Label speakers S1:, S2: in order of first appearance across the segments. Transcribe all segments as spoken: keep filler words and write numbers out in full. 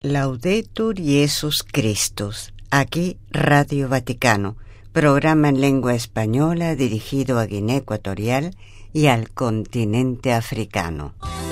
S1: Laudetur Jesus Christus, aquí Radio Vaticano, programa en lengua española dirigido a Guinea Ecuatorial y al continente africano.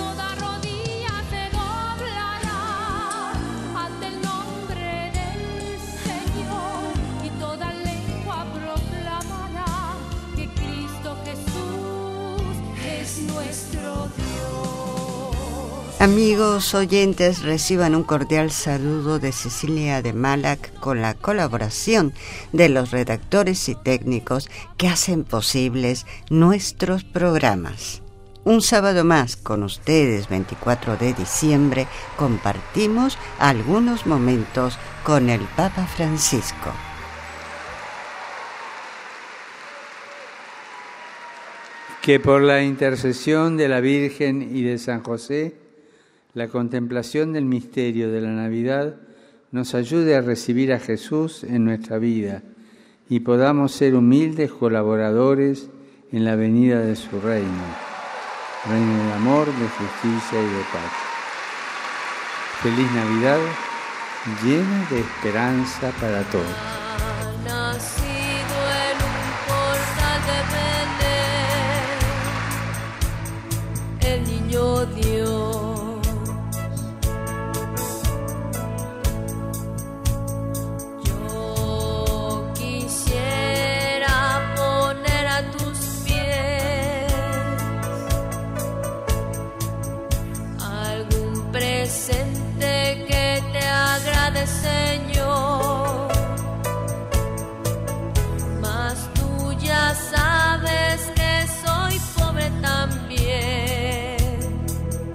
S1: Amigos oyentes, reciban un cordial saludo de Cecilia de Malac con la colaboración de los redactores y técnicos que hacen posibles nuestros programas. Un sábado más con ustedes, veinticuatro de diciembre, compartimos algunos momentos con el Papa Francisco.
S2: Que por la intercesión de la Virgen y de San José, la contemplación del misterio de la Navidad nos ayude a recibir a Jesús en nuestra vida y podamos ser humildes colaboradores en la venida de su reino, reino de amor, de justicia y de paz. Feliz Navidad, llena de esperanza para todos.
S3: El niño Dios.
S4: Presente que te agrade, Señor, mas tú ya sabes que soy pobre también.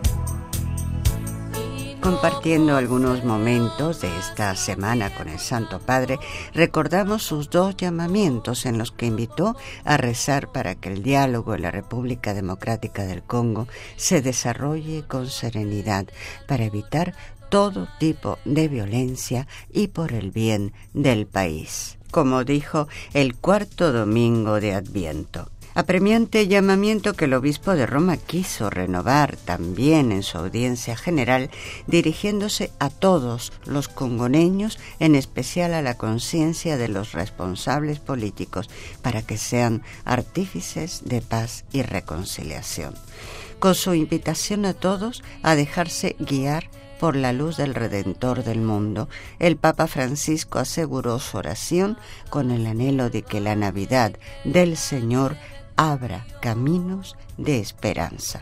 S4: No...
S1: Compartiendo algunos momentos de esta semana con el Santo Padre, recordamos sus dos llamamientos en los que invitó a rezar para que el diálogo en la República Democrática del Congo se desarrolle con serenidad para evitar todo tipo de violencia y por el bien del país. Como dijo el cuarto domingo de Adviento. Apremiante llamamiento que el obispo de Roma quiso renovar también en su audiencia general, dirigiéndose a todos los congoneños, en especial a la conciencia de los responsables políticos, para que sean artífices de paz y reconciliación. Con su invitación a todos a dejarse guiar por la luz del Redentor del mundo, el Papa Francisco aseguró su oración con el anhelo de que la Navidad del Señor abra caminos de esperanza.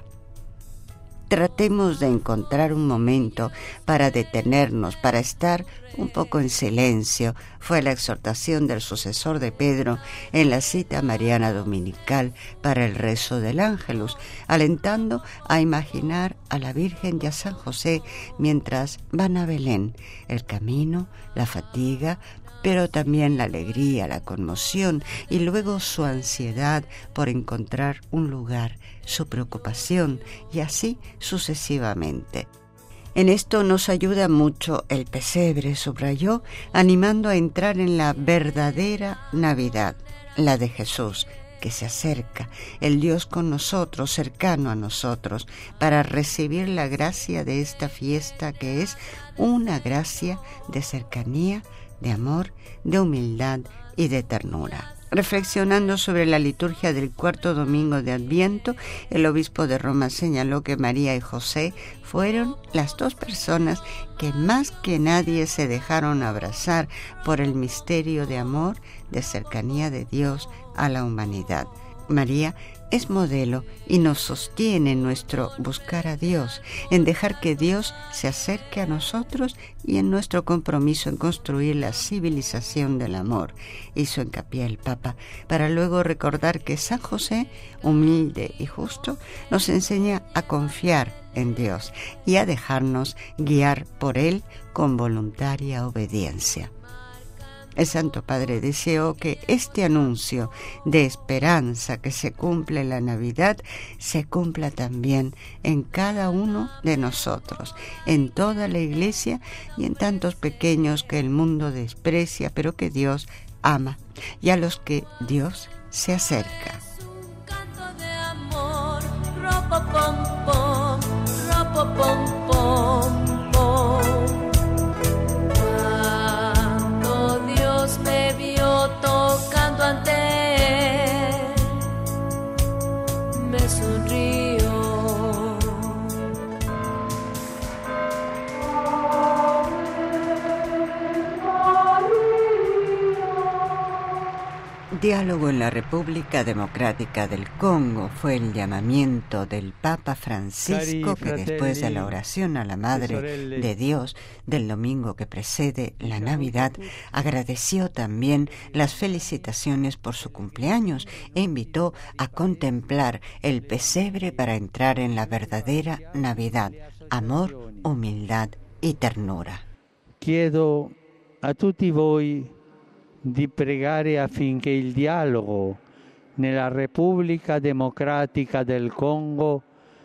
S1: Tratemos de encontrar un momento para detenernos, para estar un poco en silencio, fue la exhortación del sucesor de Pedro en la cita mariana dominical para el rezo del Ángelus, alentando a imaginar a la Virgen y a San José mientras van a Belén, el camino, la fatiga, pero también la alegría, la conmoción y luego su ansiedad por encontrar un lugar, su preocupación y así sucesivamente. En esto nos ayuda mucho el pesebre, subrayó, animando a entrar en la verdadera Navidad, la de Jesús, que se acerca, el Dios con nosotros, cercano a nosotros, para recibir la gracia de esta fiesta que es una gracia de cercanía, de amor, de humildad y de ternura. Reflexionando sobre la liturgia del cuarto domingo de Adviento, el obispo de Roma señaló que María y José fueron las dos personas que más que nadie se dejaron abrazar por el misterio de amor, de cercanía de Dios a la humanidad. María es modelo y nos sostiene en nuestro buscar a Dios, en dejar que Dios se acerque a nosotros y en nuestro compromiso en construir la civilización del amor. Hizo hincapié el Papa para luego recordar que San José, humilde y justo, nos enseña a confiar en Dios y a dejarnos guiar por Él con voluntaria obediencia. El Santo Padre deseó que este anuncio de esperanza que se cumple en la Navidad se cumpla también en cada uno de nosotros, en toda la Iglesia y en tantos pequeños que el mundo desprecia, pero que Dios ama, y a los que Dios se acerca.
S4: Un canto de amor, ropo pom pom, ropo pom pom pom.
S1: Diálogo en la República Democrática del Congo fue el llamamiento del Papa Francisco, que después de la oración a la Madre de Dios del domingo que precede la Navidad, agradeció también las felicitaciones por su cumpleaños e invitó a contemplar el pesebre para entrar en la verdadera Navidad: amor, humildad y ternura.
S2: Chiedo a tutti voi di pregare affinché il dialogo nella Repubblica Democratica del Congo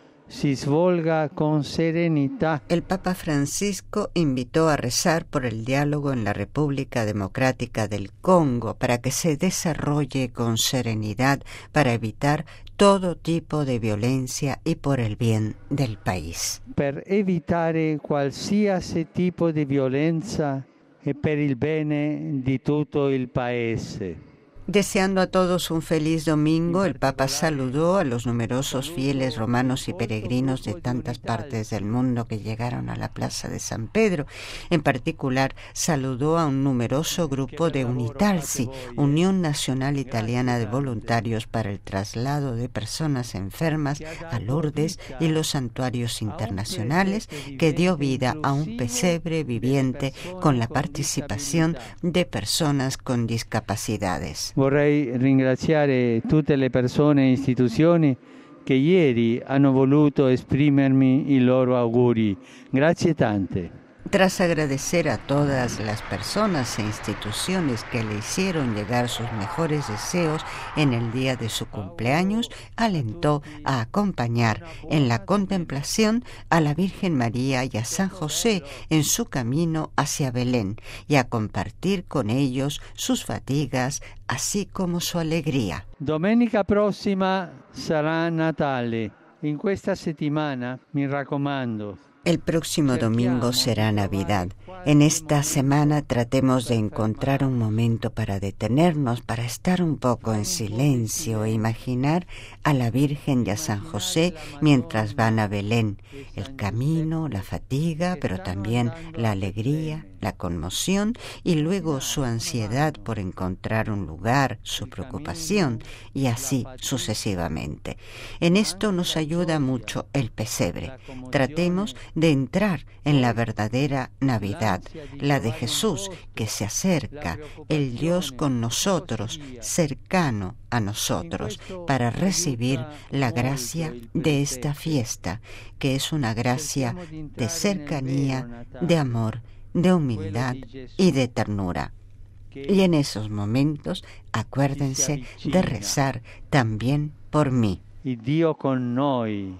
S2: si svolga con serenità.
S1: El Papa Francisco invitó a rezar por el diálogo en la República Democrática del Congo para que se desarrolle con serenidad para evitar todo tipo de violencia y por el bien del país.
S2: Per evitare qualsiasi tipo di violenza e per il bene di tutto il paese.
S1: Deseando a todos un feliz domingo, el Papa saludó a los numerosos fieles romanos y peregrinos de tantas partes del mundo que llegaron a la Plaza de San Pedro. En particular, saludó a un numeroso grupo de Unitalsi, Unión Nacional Italiana de Voluntarios para el Traslado de Personas Enfermas a Lourdes y los santuarios internacionales, que dio vida a un pesebre viviente con la participación de personas con discapacidades.
S2: Vorrei ringraziare tutte le persone e istituzioni che ieri hanno voluto esprimermi i loro auguri. Grazie tante.
S1: Tras agradecer a todas las personas e instituciones que le hicieron llegar sus mejores deseos en el día de su cumpleaños, alentó a acompañar en la contemplación a la Virgen María y a San José en su camino hacia Belén y a compartir con ellos sus fatigas, así como su alegría.
S2: Domenica prossima sarà Natale. In questa settimana, mi raccomando,
S1: el próximo domingo será Navidad. En esta semana tratemos de encontrar un momento para detenernos, para estar un poco en silencio e imaginar a la Virgen y a San José mientras van a Belén. El camino, la fatiga, pero también la alegría, la conmoción y luego su ansiedad por encontrar un lugar, su preocupación y así sucesivamente. En esto nos ayuda mucho el pesebre. Tratemos de entrar en la verdadera Navidad, la de Jesús que se acerca, el Dios con nosotros, cercano a nosotros, para recibir la gracia de esta fiesta, que es una gracia de cercanía, de amor, de humildad y de ternura. Y en esos momentos, acuérdense de rezar también por mí.
S2: Y Dio con noi,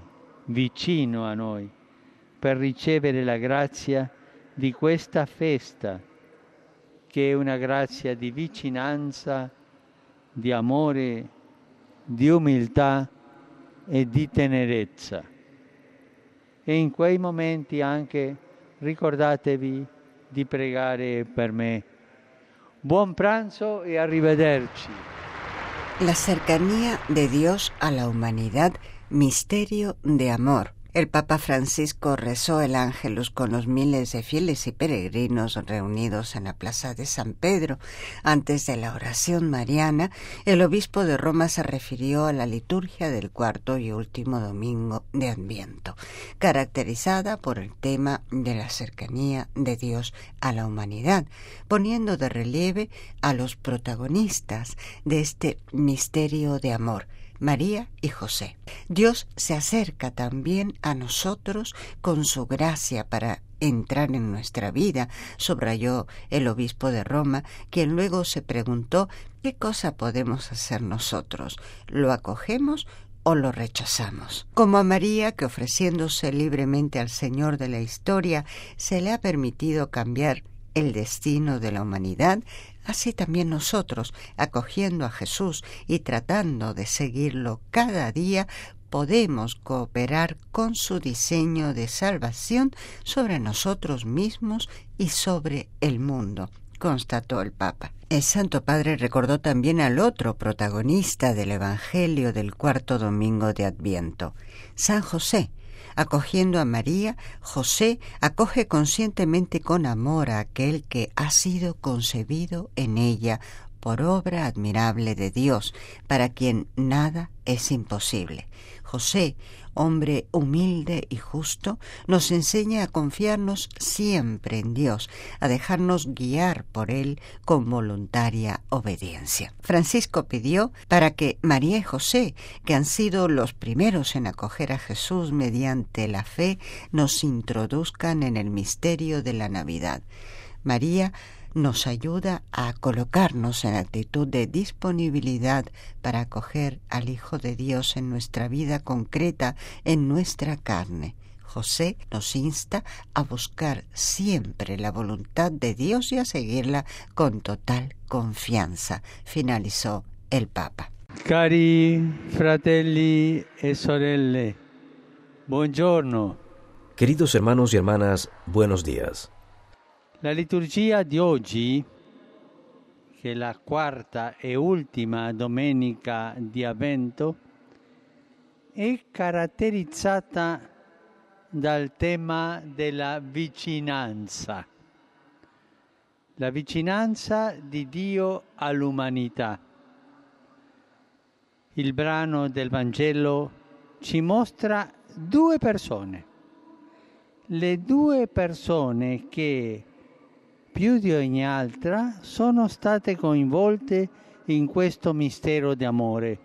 S2: vicino a noi, per ricevere la grazia di questa festa, che è una grazia di vicinanza, di amore, di umiltà e di tenerezza. E in quei momenti anche ricordatevi di pregare per me. Buon pranzo e arrivederci.
S1: La cercanía de Dios a la humanidad, misterio de amor. El Papa Francisco rezó el Ángelus con los miles de fieles y peregrinos reunidos en la Plaza de San Pedro. Antes de la oración mariana, el obispo de Roma se refirió a la liturgia del cuarto y último domingo de Adviento, caracterizada por el tema de la cercanía de Dios a la humanidad, poniendo de relieve a los protagonistas de este misterio de amor, María y José. Dios se acerca también a nosotros con su gracia para entrar en nuestra vida, subrayó el obispo de Roma, quien luego se preguntó qué cosa podemos hacer nosotros. ¿Lo acogemos o lo rechazamos? Como a María, que ofreciéndose libremente al Señor de la historia, se le ha permitido cambiar el destino de la humanidad, así también nosotros, acogiendo a Jesús y tratando de seguirlo cada día, podemos cooperar con su diseño de salvación sobre nosotros mismos y sobre el mundo, constató el Papa. El Santo Padre recordó también al otro protagonista del Evangelio del cuarto domingo de Adviento, San José. Acogiendo a María, José acoge conscientemente con amor a aquel que ha sido concebido en ella por obra admirable de Dios, para quien nada es imposible. José, hombre humilde y justo, nos enseña a confiarnos siempre en Dios, a dejarnos guiar por Él con voluntaria obediencia. Francisco pidió para que María y José, que han sido los primeros en acoger a Jesús mediante la fe, nos introduzcan en el misterio de la Navidad. María nos ayuda a colocarnos en actitud de disponibilidad para acoger al Hijo de Dios en nuestra vida concreta, en nuestra carne. José nos insta a buscar siempre la voluntad de Dios y a seguirla con total confianza, finalizó el Papa.
S2: Cari fratelli e sorelle, buongiorno.
S5: Queridos hermanos y hermanas, buenos días.
S2: La liturgia di oggi, che è la quarta e ultima domenica di Avvento, è caratterizzata dal tema della vicinanza, la vicinanza di Dio all'umanità. Il brano del Vangelo ci mostra due persone, le due persone che più di ogni altra sono state coinvolte in questo mistero di amore.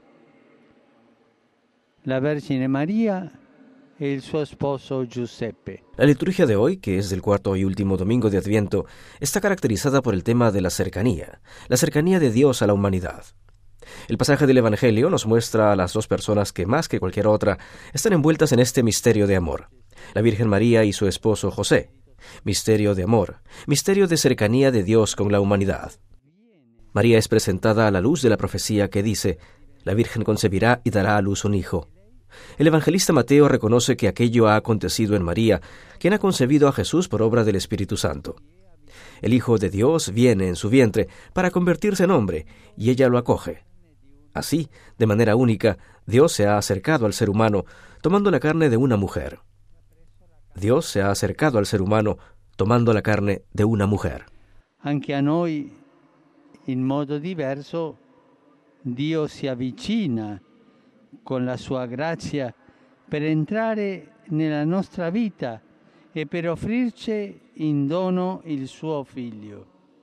S2: La Vergine María e il suo sposo Giuseppe.
S5: La liturgia de hoy, que es del cuarto y último domingo de Adviento, está caracterizada por el tema de la cercanía, la cercanía de Dios a la humanidad. El pasaje del Evangelio nos muestra a las dos personas que, más que cualquier otra, están envueltas en este misterio de amor: la Virgen María y su esposo José. Misterio de amor, misterio de cercanía de Dios con la humanidad. María es presentada a la luz de la profecía que dice: la Virgen concebirá y dará a luz un hijo. El evangelista Mateo reconoce que aquello ha acontecido en María, quien ha concebido a Jesús por obra del Espíritu Santo. El Hijo de Dios viene en su vientre para convertirse en hombre, y ella lo acoge. Así, de manera única, Dios se ha acercado al ser humano, tomando la carne de una mujer. Dios se ha acercado al ser humano tomando la carne de una mujer.
S2: Anche a noi, in modo diverso, Dio si avvicina con la sua grazia per entrare nella nostra vita e per offrirci in dono il suo Figlio.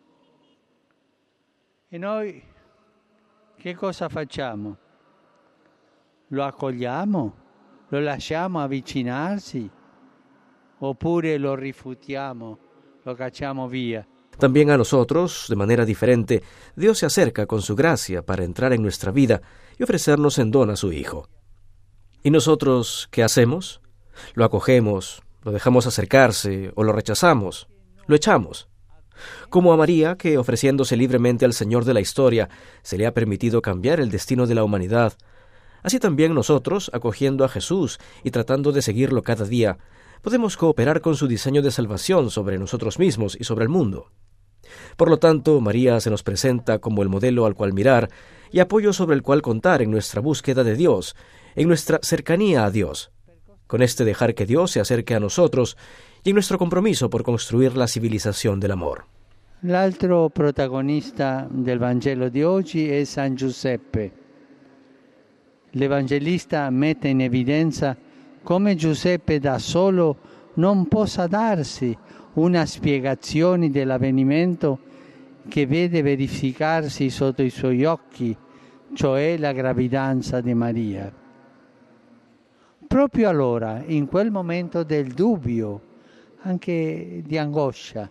S2: E noi che cosa facciamo? Lo accogliamo? Lo lasciamo avvicinarsi? Oppure lo rifutiamo, lo cacciamo via.
S5: También a nosotros, de manera diferente, Dios se acerca con su gracia para entrar en nuestra vida y ofrecernos en don a su Hijo. ¿Y nosotros qué hacemos? Lo acogemos, lo dejamos acercarse o lo rechazamos, lo echamos. Como a María, que ofreciéndose libremente al Señor de la historia, se le ha permitido cambiar el destino de la humanidad, así también nosotros, acogiendo a Jesús y tratando de seguirlo cada día, podemos cooperar con su diseño de salvación sobre nosotros mismos y sobre el mundo. Por lo tanto, María se nos presenta como el modelo al cual mirar y apoyo sobre el cual contar en nuestra búsqueda de Dios, en nuestra cercanía a Dios, con este dejar que Dios se acerque a nosotros y en nuestro compromiso por construir la civilización del amor.
S2: L'altro protagonista del Vangelo di oggi è San Giuseppe. L'Evangelista mette in evidenza come Giuseppe da solo non possa darsi una spiegazione dell'avvenimento che vede verificarsi sotto i suoi occhi, cioè la gravidanza di Maria. Proprio allora, in quel momento del dubbio, anche di angoscia,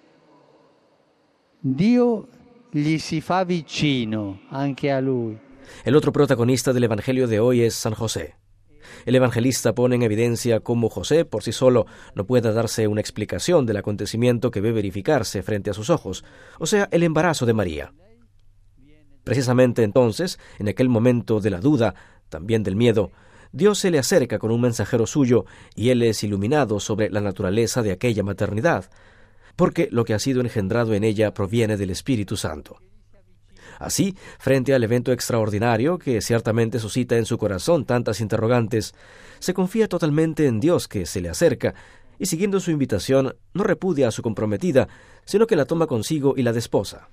S2: Dio gli si fa vicino anche a lui.
S5: El otro protagonista del Evangelio de hoy es San José. El evangelista pone en evidencia cómo José por sí solo no puede darse una explicación del acontecimiento que ve verificarse frente a sus ojos, o sea, el embarazo de María. Precisamente entonces, en aquel momento de la duda, también del miedo, Dios se le acerca con un mensajero suyo y él es iluminado sobre la naturaleza de aquella maternidad, porque lo que ha sido engendrado en ella proviene del Espíritu Santo. Así, frente al evento extraordinario que ciertamente suscita en su corazón tantas interrogantes, se confía totalmente en Dios que se le acerca y, siguiendo su invitación, no repudia a su comprometida, sino que la toma consigo y la desposa.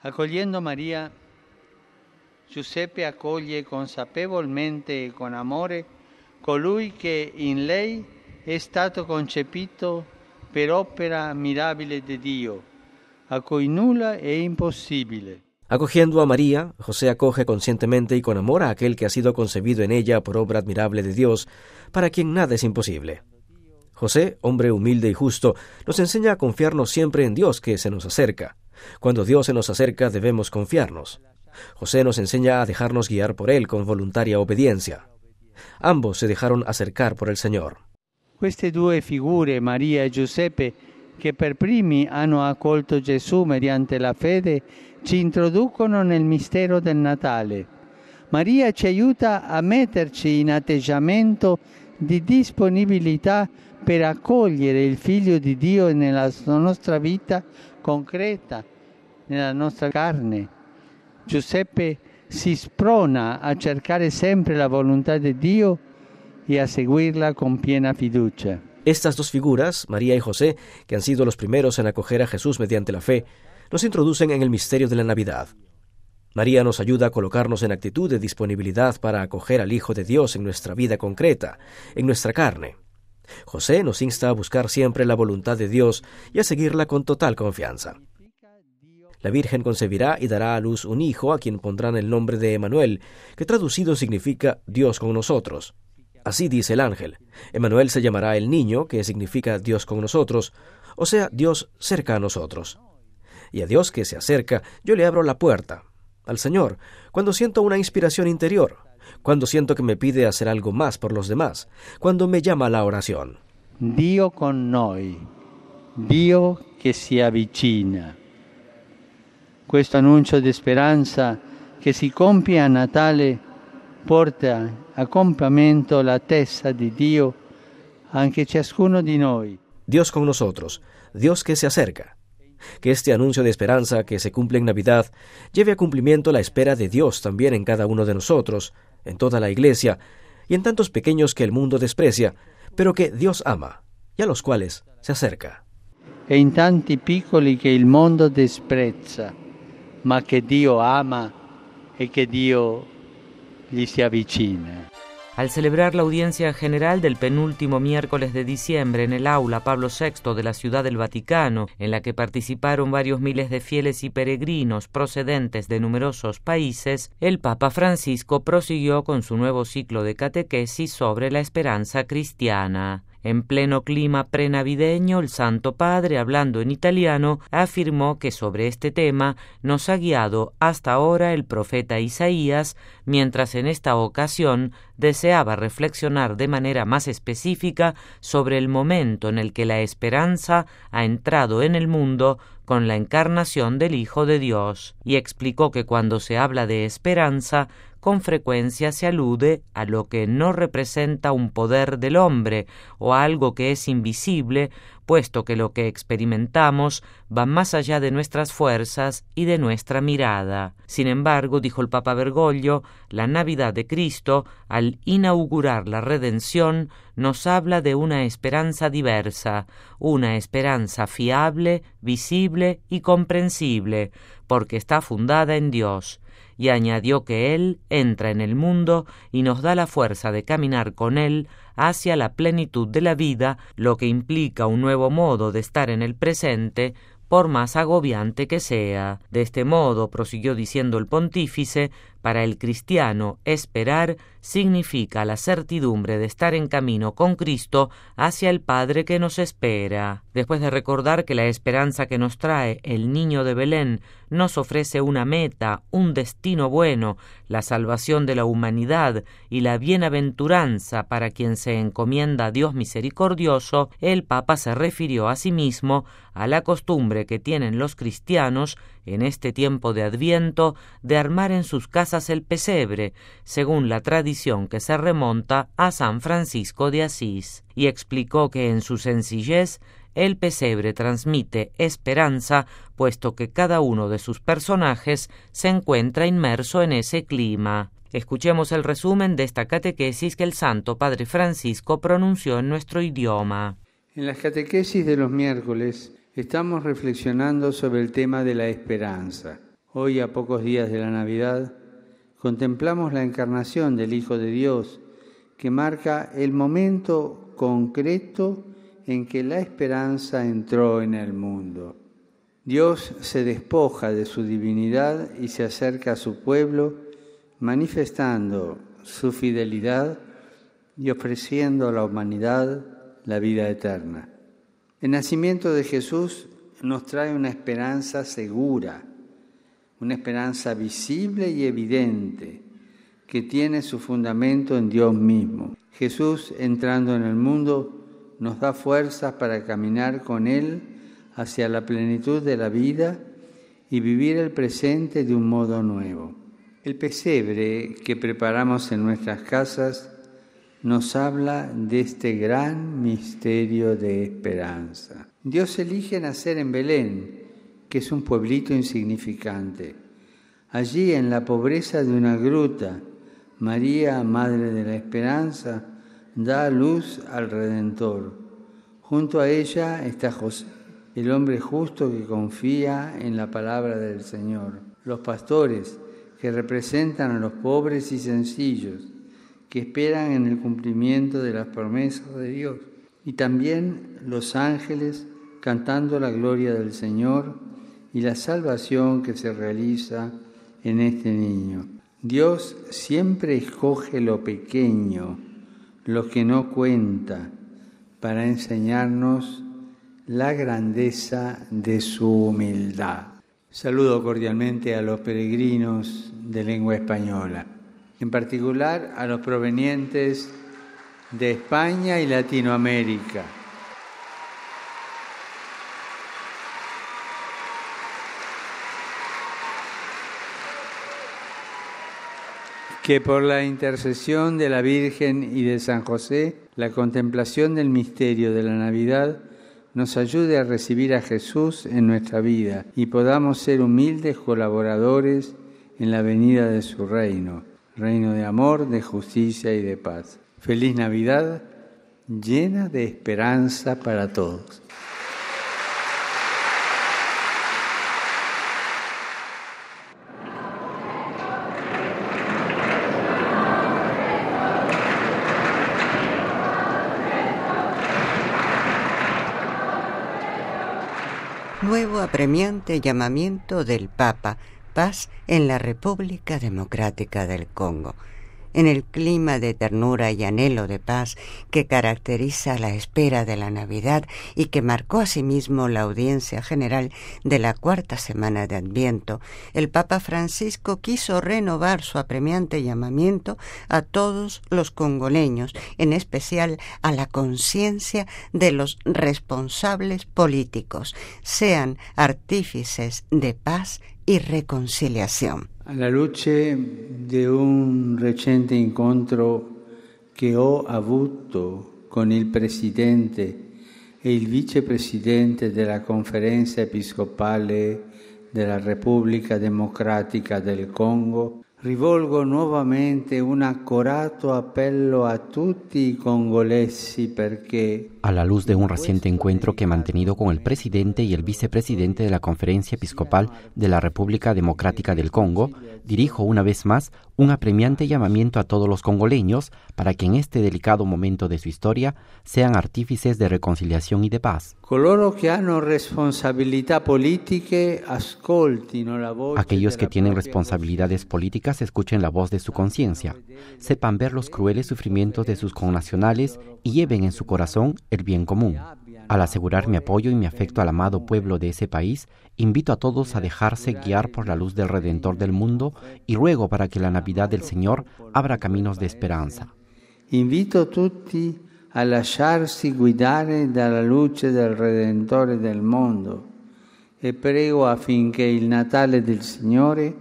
S2: Accogliendo Maria, Giuseppe accoglie consapevolmente e con amore colui che in lei è stato concepito per opera mirabile di Dio, a cui nulla è imposible.
S5: Acogiendo a María, José acoge conscientemente y con amor a aquel que ha sido concebido en ella por obra admirable de Dios, para quien nada es imposible. José, hombre humilde y justo, nos enseña a confiarnos siempre en Dios que se nos acerca. Cuando Dios se nos acerca debemos confiarnos. José nos enseña a dejarnos guiar por Él con voluntaria obediencia. Ambos se dejaron acercar por el Señor.
S2: Queste due figure, Maria e Giuseppe, che per primi hanno accolto Gesù mediante la fede, ci introducono nel mistero del Natale. Maria ci aiuta a metterci in atteggiamento di disponibilità per accogliere il Figlio di Dio nella nostra vita concreta, nella nostra carne. Giuseppe si sprona a cercare sempre la volontà di Dio y a seguirla con piena fiducia.
S5: Estas dos figuras, María y José, que han sido los primeros en acoger a Jesús mediante la fe, nos introducen en el misterio de la Navidad. María nos ayuda a colocarnos en actitud de disponibilidad para acoger al Hijo de Dios en nuestra vida concreta, en nuestra carne. José nos insta a buscar siempre la voluntad de Dios y a seguirla con total confianza. La Virgen concebirá y dará a luz un hijo a quien pondrán el nombre de Emanuel, que traducido significa Dios con nosotros. Así dice el ángel. Emanuel se llamará el niño, que significa Dios con nosotros, o sea, Dios cerca a nosotros. Y a Dios que se acerca, yo le abro la puerta. Al Señor, cuando siento una inspiración interior, cuando siento que me pide hacer algo más por los demás, cuando me llama a la oración.
S2: Dio con noi, Dio che si avvicina. Questo annuncio di speranza che si compie a Natale porta a compimento la testa di Dio anche ciascuno di noi.
S5: Dios con nosotros, Dios que se acerca. Que este anuncio de esperanza que se cumple en Navidad lleve a cumplimiento la espera de Dios también en cada uno de nosotros, en toda la Iglesia, y en tantos pequeños que el mundo desprecia, pero que Dios ama, y a los cuales se acerca.
S2: E in tanti piccoli che il mondo disprezza, ma che Dio ama e che Dio gli si avvicina.
S6: Al celebrar la audiencia general del penúltimo miércoles de diciembre en el aula Pablo sexto de la Ciudad del Vaticano, en la que participaron varios miles de fieles y peregrinos procedentes de numerosos países, el Papa Francisco prosiguió con su nuevo ciclo de catequesis sobre la esperanza cristiana. En pleno clima prenavideño, el Santo Padre, hablando en italiano, afirmó que sobre este tema nos ha guiado hasta ahora el profeta Isaías, mientras en esta ocasión deseaba reflexionar de manera más específica sobre el momento en el que la esperanza ha entrado en el mundo con la encarnación del Hijo de Dios, y explicó que cuando se habla de esperanza, con frecuencia se alude a lo que no representa un poder del hombre o a algo que es invisible, puesto que lo que experimentamos va más allá de nuestras fuerzas y de nuestra mirada. Sin embargo, dijo el Papa Bergoglio, la Navidad de Cristo, al inaugurar la redención, nos habla de una esperanza diversa, una esperanza fiable, visible y comprensible, porque está fundada en Dios. Y añadió que Él entra en el mundo y nos da la fuerza de caminar con Él hacia la plenitud de la vida, lo que implica un nuevo modo de estar en el presente, por más agobiante que sea. De este modo, prosiguió diciendo el pontífice, para el cristiano esperar significa la certidumbre de estar en camino con Cristo hacia el Padre que nos espera. Después de recordar que la esperanza que nos trae el niño de Belén nos ofrece una meta, un destino bueno, la salvación de la humanidad y la bienaventuranza para quien se encomienda a Dios misericordioso, el Papa se refirió a sí mismo a la costumbre que tienen los cristianos en este tiempo de Adviento de armar en sus casas el pesebre, según la tradición que se remonta a San Francisco de Asís, y explicó que en su sencillez el pesebre transmite esperanza, puesto que cada uno de sus personajes se encuentra inmerso en ese clima. Escuchemos el resumen de esta catequesis que el Santo Padre Francisco pronunció en nuestro idioma.
S2: En las catequesis de los miércoles estamos reflexionando sobre el tema de la esperanza. Hoy, a pocos días de la Navidad, contemplamos la encarnación del Hijo de Dios, que marca el momento concreto en que la esperanza entró en el mundo. Dios se despoja de su divinidad y se acerca a su pueblo, manifestando su fidelidad y ofreciendo a la humanidad la vida eterna. El nacimiento de Jesús nos trae una esperanza segura, una esperanza visible y evidente, que tiene su fundamento en Dios mismo. Jesús, entrando en el mundo, nos da fuerzas para caminar con Él hacia la plenitud de la vida y vivir el presente de un modo nuevo. El pesebre que preparamos en nuestras casas nos habla de este gran misterio de esperanza. Dios elige nacer en Belén, que es un pueblito insignificante. Allí, en la pobreza de una gruta, María, Madre de la Esperanza, da a luz al Redentor. Junto a ella está José, el hombre justo que confía en la palabra del Señor. Los pastores, que representan a los pobres y sencillos, que esperan en el cumplimiento de las promesas de Dios. Y también los ángeles cantando la gloria del Señor y la salvación que se realiza en este niño. Dios siempre escoge lo pequeño, lo que no cuenta, para enseñarnos la grandeza de su humildad. Saludo cordialmente a los peregrinos de lengua española, en particular a los provenientes de España y Latinoamérica. Que por la intercesión de la Virgen y de San José, la contemplación del misterio de la Navidad nos ayude a recibir a Jesús en nuestra vida y podamos ser humildes colaboradores en la venida de su reino, reino de amor, de justicia y de paz. Feliz Navidad, llena de esperanza para todos.
S1: Nuevo apremiante llamamiento del Papa, paz en la República Democrática del Congo. En el clima de ternura y anhelo de paz que caracteriza la espera de la Navidad y que marcó asimismo la audiencia general de la cuarta semana de Adviento, el Papa Francisco quiso renovar su apremiante llamamiento a todos los congoleños, en especial a la conciencia de los responsables políticos, sean artífices de paz y reconciliación.
S2: Alla luce di un recente incontro che ho avuto con il Presidente e il Vicepresidente della Conferenza Episcopale della Repubblica Democratica del Congo, rivolgo nuovamente un accorato appello a tutti i congolesi perché...
S7: A la luz de un reciente encuentro que he mantenido con el presidente y el vicepresidente de la Conferencia Episcopal de la República Democrática del Congo, dirijo una vez más un apremiante llamamiento a todos los congoleños para que en este delicado momento de su historia sean artífices de reconciliación y de paz.
S2: Coloro que hanno responsabilità politiche ascoltino la voce.
S7: Aquellos que tienen responsabilidades políticas escuchen la voz de su conciencia, sepan ver los crueles sufrimientos de sus connacionales y lleven en su corazón el bien común. Al asegurar mi apoyo y mi afecto al amado pueblo de ese país, invito a todos a dejarse guiar por la luz del Redentor del mundo y ruego para que la Navidad del Señor abra caminos de esperanza.
S2: Invito tutti a lasciarsi guidare dalla luce del Redentore del mondo e prego affinché il Natale del Signore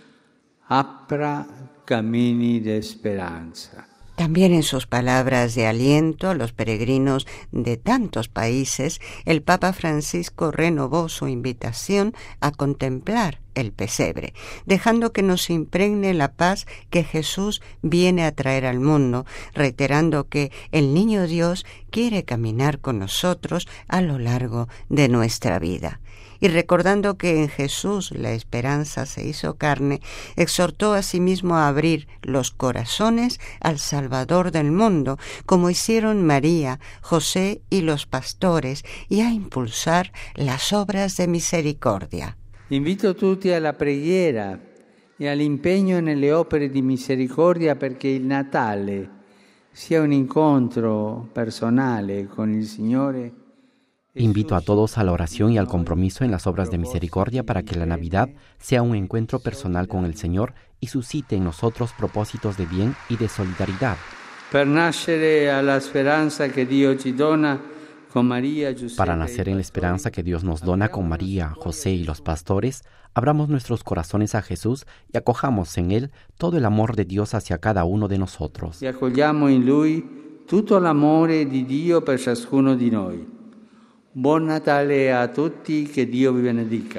S2: apra cammini di speranza.
S1: También en sus palabras de aliento a los peregrinos de tantos países, el Papa Francisco renovó su invitación a contemplar el pesebre, dejando que nos impregne la paz que Jesús viene a traer al mundo, reiterando que el Niño Dios quiere caminar con nosotros a lo largo de nuestra vida. y recordando que en Jesús la esperanza se hizo carne, exhortó a sí mismo a abrir los corazones al Salvador del mundo, como hicieron María, José y los pastores, y a impulsar las obras de misericordia.
S2: Invito tutti alla preghiera e all'impegno nelle opere di misericordia perché il Natale sia un incontro personale con il Signore.
S7: Invito a todos a la oración y al compromiso en las obras de misericordia para que la Navidad sea un encuentro personal con el Señor y suscite en nosotros propósitos de bien y de solidaridad.
S2: Per nascere alla speranza che Dio ci dona con María, Giuseppe,
S7: Para nacer en la esperanza que Dios nos dona con María, José y los pastores, abramos nuestros corazones a Jesús y acojamos en Él todo el amor de Dios hacia cada uno de nosotros.
S2: e accogliamo in Lui tutto l'amore di Dio per ciascuno di noi. Buon Natale a tutti, che Dio vi benedica.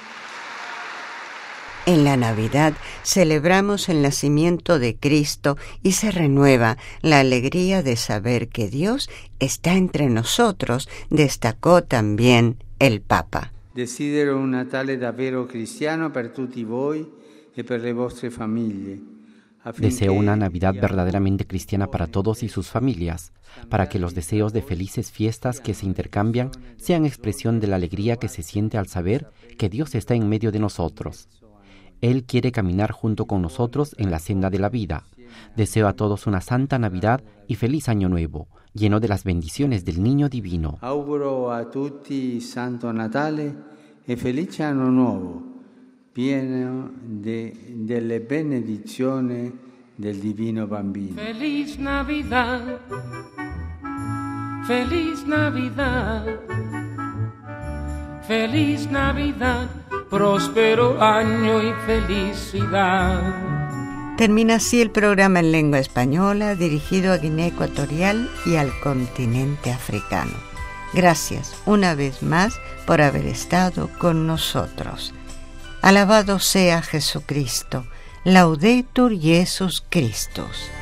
S1: En la Navidad celebramos el nacimiento de Cristo y se renueva la alegría de saber que Dios está entre nosotros, destacó también el Papa.
S2: Desidero un Natale davvero cristiano per tutti voi e per le vostre famiglie.
S7: Deseo una Navidad verdaderamente cristiana para todos y sus familias, para que los deseos de felices fiestas que se intercambian sean expresión de la alegría que se siente al saber que Dios está en medio de nosotros. Él quiere caminar junto con nosotros en la senda de la vida. Deseo a todos una santa Navidad y feliz Año Nuevo, lleno de las bendiciones del Niño Divino.
S2: Auguro a tutti Santo Natale e felice Anno Nuovo, pieno de, delle benedizioni del Divino Bambino.
S8: Feliz Navidad, feliz Navidad, feliz Navidad, próspero año y felicidad.
S1: Termina así el programa en lengua española dirigido a Guinea Ecuatorial y al continente africano. Gracias una vez más por haber estado con nosotros. Alabado sea Jesucristo. Laudetur Jesus Christus.